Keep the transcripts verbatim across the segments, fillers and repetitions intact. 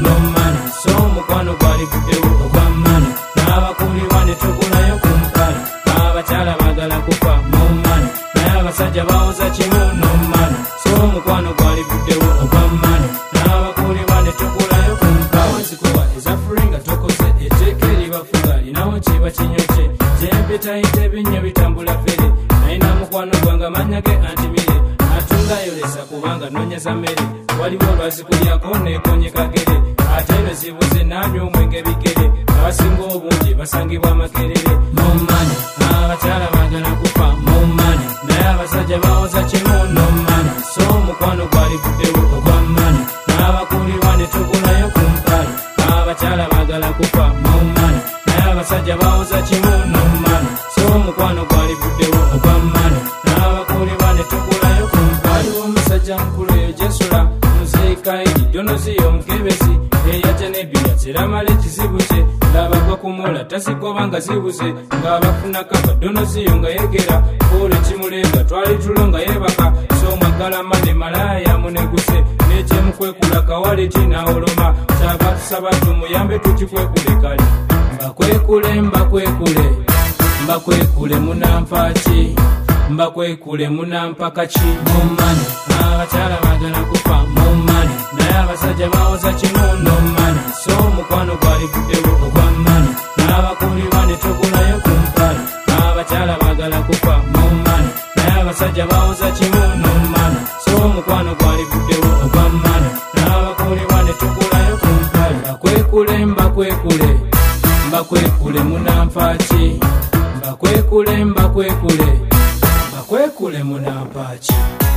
no money. So mukwano gwali guddewo ogwa money. N'abakulirwa ne tugulayo ku mpala. Abakyala baagala kufa mu money. Naye abasajja bawoza kimu no money. So mukwano gwali guddewo ogwa money. N'abakulirwa ne tugulayo ku mpala. Nzikuba ezafuringa tokoze etteeka eribafuga linawo kiba kinyokye. Gyempeta yita ebinnya bitambula fere. Nayina mukwano gwange amannya ge antimire. Atungayo lesa kubanga nonyeza mmere. Waliwo lwazikulyako neekonye kagere. Ate eno zibuze nanywa omwenge bigere. Abasinga obungi basangibwa makerere. Mu money. Abakyala baagala kufa mu money. Naye abasajja bawoza kimu no money. So mukwano gwali guddewo ogwa money. N'abakulirwa ne tugulayo ku mpala. Abakyala baagala kufa mu money. Naye abasajja bawoza kimu no money. So mukwano gwali guddewo ogwa money. N'abakulirwa ne tugulayo ku mpala. Waliwo omusajja mukulu eyo gyesula muzeekairi donoziyo omukebezi eyajja n'ebbiya kiramala ekizibu kye ng'abagwa ku mola tasigwa nga zibuze ng'abafuna kaka donoziyo nga yeegera koole kimulenga twali tulo nga yeebaka so mwagala mane malaya muneguse n'ekyemukwekula kawaliti n'oloma kyava tusaba tumuyambe tukikwekule kale mbakwekule mbakwekule mbakwekule munampaaki mbakwekule munampaka ki mu money. Abakyala baagala kufa mu money. Naye abasajja bawoza kimu no money. So mukwano gwali guddewo ogwa money. N'abakulirwa ne tugulayo ku mpala. Abakyala baagala kufa mu money. Naye abasajja bawoza kimu no money. So mukwano gwali guddewo ogwa money. N'abakulirwa ne tugulayo ku mpala. Mbakwekule mbakwekule mbakwekule munampaaki mbakwekule mbakwekule mbakwekule munampaaki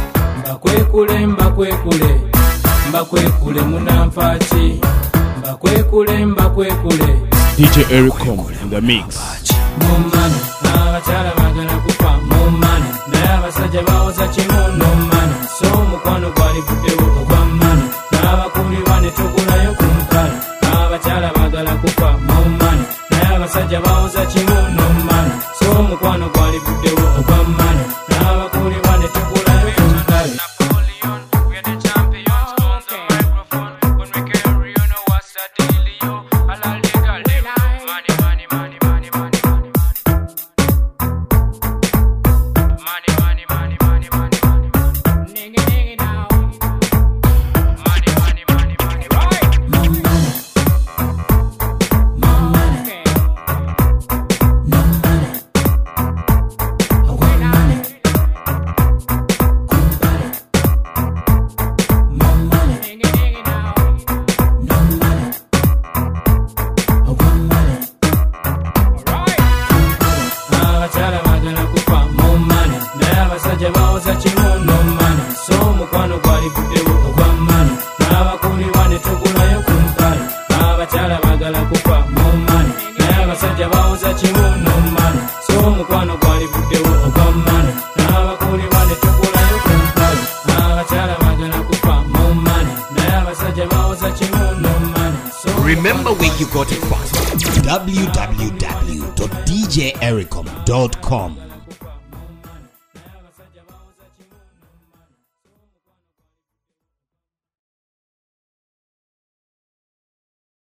mbakwekule mbakwekule mbakwekule munampaaki mbakwekule mbakwekule. D J Ericom in the mix. Mu money. Abakyala baagala kufa mu money. Naye abasajja bawoza kimu no money. So mukwano gwali guddewo ogwa money. N'abakulirwa ne tugulayo ku mpala. Abakyala baagala kufa mu money. Naye abasajja bawoza kimu no money. So mukwano gwali guddewo ogwa money. N'abakulirwa ne tugulayo ku mpala. Remember where you got it from. w w w dot d j ericom dot com